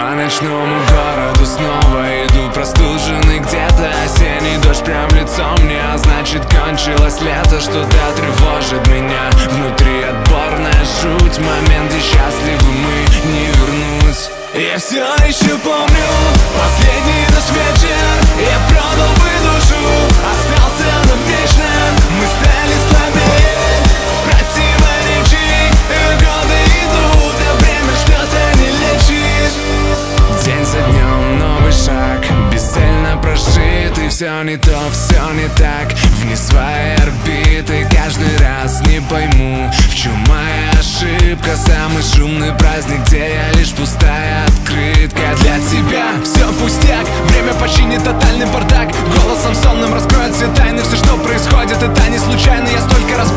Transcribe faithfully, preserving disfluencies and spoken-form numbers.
По ночному городу снова иду простуженный, где-то осенний дождь прям в лицо мне, а значит кончилось лето. Что-то тревожит меня, внутри отборная жуть, момент, где счастливы мы не вернуть. Я все еще помню последний наш вечер, я продал бы душу, остался навечно. Мы стали слабее противоречий, годы идут, а время что-то не лечит. День за днем новый шаг, бесцельно прожит, и все не то, все не так, вне своей орбиты. Каждый раз не пойму, в чем моя ошибка. Самый шумный праздник, где я лишь пустая открытка для тебя. Все пустяк, время починит тотальный бардак, голосом сонным раскроет все тайны. Все, что происходит, это не случайно. Я столько раз